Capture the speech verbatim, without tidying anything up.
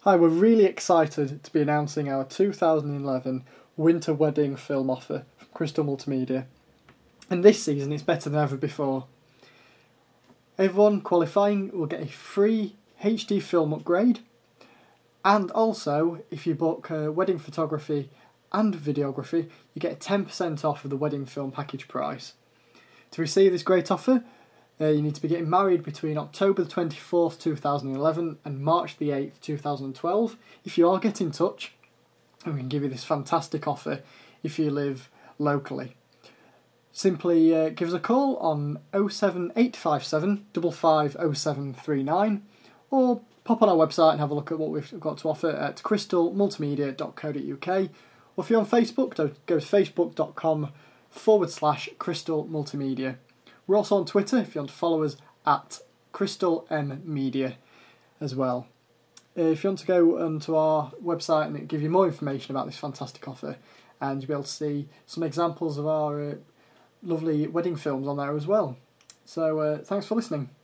Hi, we're really excited to be announcing our two thousand eleven Winter Wedding Film offer from Crystal Multimedia. And this season it's better than ever before. Everyone qualifying will get a free H D film upgrade, and also if you book uh, wedding photography and videography, you get ten percent off of the wedding film package price. To receive this great offer, uh, you need to be getting married between October the twenty-fourth, two thousand eleven and March the eighth, two thousand twelve. If you are, get in touch and we can give you this fantastic offer if you live locally. Simply uh, give us a call on oh seven eight five seven, five five oh seven three nine or pop on our website and have a look at what we've got to offer at crystal multimedia dot co dot uk, or if you're on Facebook, go to facebook.com forward slash crystal multimedia. We're also on Twitter if you want to follow us at Crystal M Media as well. Uh, if you want to go onto our website and it'll give you more information about this fantastic offer, and you'll be able to see some examples of our uh, lovely wedding films on there as well. So uh, thanks for listening.